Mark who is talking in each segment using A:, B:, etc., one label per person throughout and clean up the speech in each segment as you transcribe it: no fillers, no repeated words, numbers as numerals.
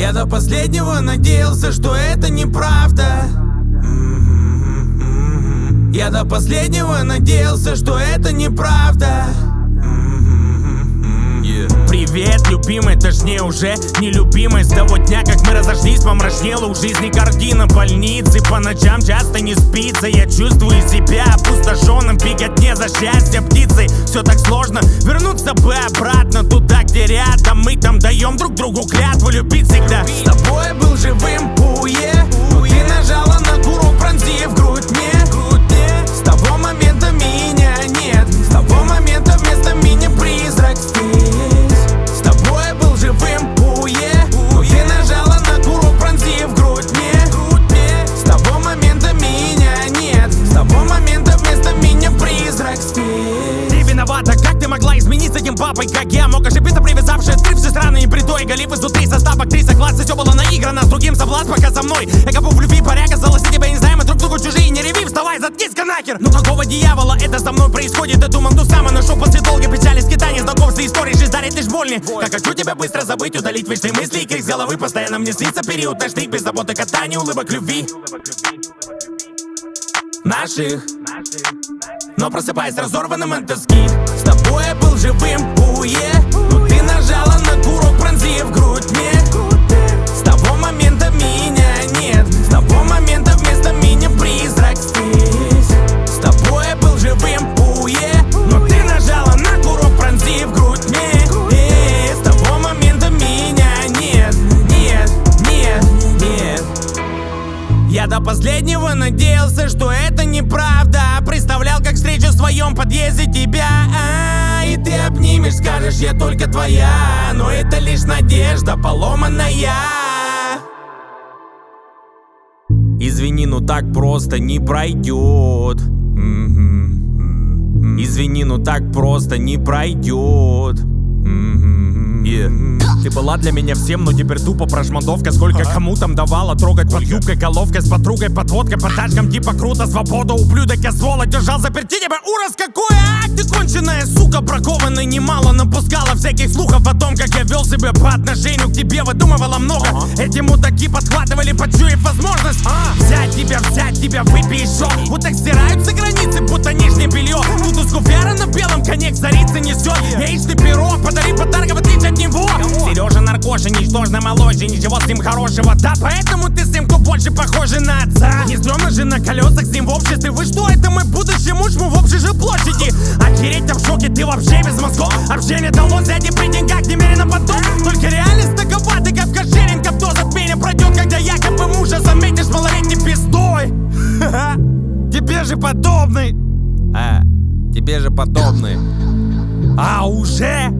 A: Я до последнего надеялся, что это неправда. Я до последнего надеялся, что это неправда.
B: Привет, любимый, точнее уже нелюбимый. С того дня, как мы разошлись, помрачнела у жизни картина больницы. По ночам часто не спится, я чувствую себя опустошенным. Беготне за счастье птицей. Все так сложно вернуться бы обратно туда, где рядом. Мы там даем друг другу клятву любить всегда.
A: С тобой был живым пуе, ты нажала на курок, пронзив грудь мне. С того момента меня нет, с того момента вместо меня призрак здесь. С тобой был живым пуе, ты нажала на курок, пронзив грудь мне. С того момента меня нет, с того момента вместо меня призрак здесь.
B: Ты виновата, как ты могла изменить с этим папой, как я мог ошибиться, привязавшись, открывшись раны и бредой. Голив изнутри состав актриса класса, все было наиграно, с другим соблазн пока со мной. Я копу в любви, поряга, залоси тебя, не знаем, мы друг другу чужие, не реви, вставай, заткнись-ка нахер. Ну какого дьявола это со мной происходит? Я думал, ну сам нашел после долгой печали, скитаний, знакомств и историй, жизнь дарит лишь больни. Как хочу тебя быстро забыть, удалить вечные мысли и крик с головы. Постоянно мне снится период ночных, без заботы, катания, улыбок, любви наших. Но просыпаясь разорванным от тоски.
A: С тобой я был живым пуе, но ты нажала на курок, пронзив грудь мне. С того момента меня нет, с того момента вместо меня призрак здесь. С тобой я был живым пуе, но ты нажала на курок, пронзив грудь мне. С того момента меня нет, нет, нет, нет. Я до последнего надеялся, что это неправда. Представлял, как встречу в своем подъезде тебя, и ты обнимешь, скажешь, я только твоя. Но это лишь надежда поломанная.
B: Извини, ну так просто не пройдет. Извини, ну так просто не пройдет. Ты была для меня всем, но теперь тупо прошмандовка. Сколько кому там давала трогать под юбкой, головкой с подругой, подводкой, по тачкам типа круто, свобода, ублюдок, я сволочь, держал заперти тебя, ужас какой, ты конченая сука, бракованная немало, напускала всяких слухов о том, как я вел себя по отношению к тебе, выдумывала много, эти мудаки подхватывали, почуяв возможность взять тебя, выпей еще. Вот так стираются границы, будто нижнее белье. Тут из куфера на белом коне к царице несет яичный пирог, подари подарок, в отличие от него. Сережа наркоша, ничтожно моложе, ничего с ним хорошего. Да, поэтому ты с ним больше похожа на отца. Не стрёмно же на колесах с ним в обществе. Вы что, это мой будущий муж, мы в общей же площади. Охереть, я в шоке, ты вообще без мозгов. Общение дало сзади при деньгах, немерено потом. Только реальность такова, ты как Кошеренко. То затмение пройдет, когда якобы мужа заметишь малолетней пиздой. Тебе же подобный.
A: Тебе же подобный.
B: Уже?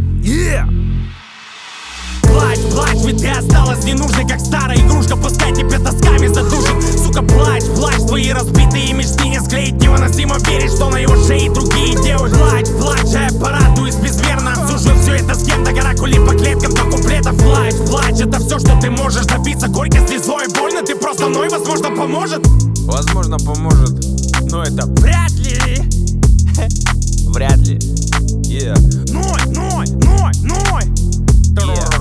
B: Плачь, ведь ты осталась ненужной, как старая игрушка. Пускай тебя тосками задушит. Сука, плачь, твои разбитые мечты не склеить. Невыносимо верить, что на его шее другие девушки. Плачь, а я порадуюсь безмерно. Обсужу все это с кем-то, каракули по клеткам до куплетов. Плачь, это все, что ты можешь добиться. Горько, слезой, больно, ты просто ной, возможно, поможет.
A: Возможно, поможет, но это
B: вряд ли.
A: Вряд ли.
B: Ной.